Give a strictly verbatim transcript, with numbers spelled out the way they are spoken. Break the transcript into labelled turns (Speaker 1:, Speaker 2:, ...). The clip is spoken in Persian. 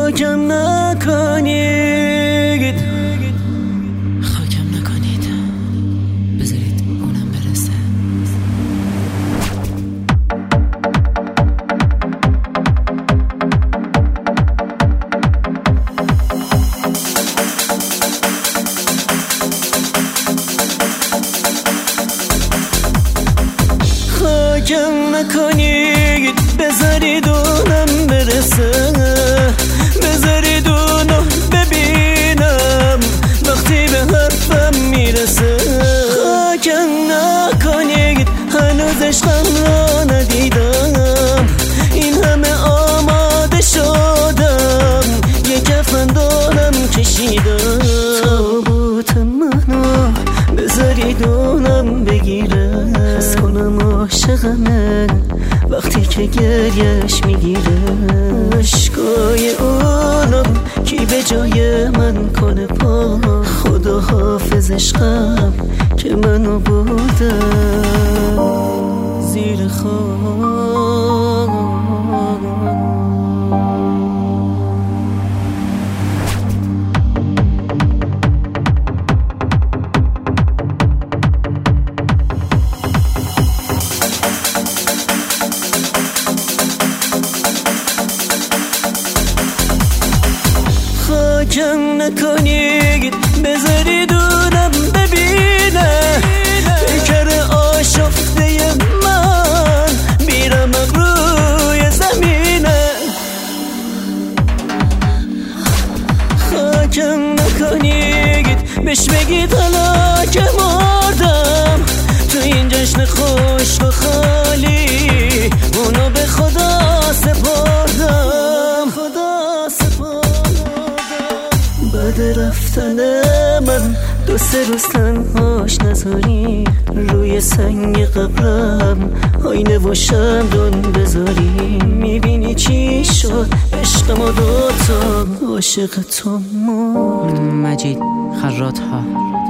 Speaker 1: خاکم نکنید،
Speaker 2: خاکم نکنید، بذارید اونم برسه.
Speaker 1: خاکم نکنید، بذارید اونم برسه، بذارید اونو ببینم وقتی به حرفم میرسه. خاکم نکنید، هنوز عشقم را ندیدم، این همه آماده شدم، یه کفن دارم کشیدم. تابوت منو بذارید اونم بگیره، حس کنم عاشقمه وقتی که گریش میگیره. عشقای اونم کی به جای من کنه پا، خدا حافظ عشقم که منو بوده زیر خاک. خاکم نکنید، بذارید اونم ببینه پیکر آشفته من بیرمق روی زمینه. خاکم نکنید، بهش بگید حالا که مردم تو این جشن خشک و خالی، اونو به خدا سپردم، خدا سپردم. بعد رفتن من دو سه روز تنهاش نذاری، روی سنگ قبرم آینه و شمدون بذاری. میبینی چی شد عشق ما دوتا، عاشق تو مرد.
Speaker 2: مجید خراط ها.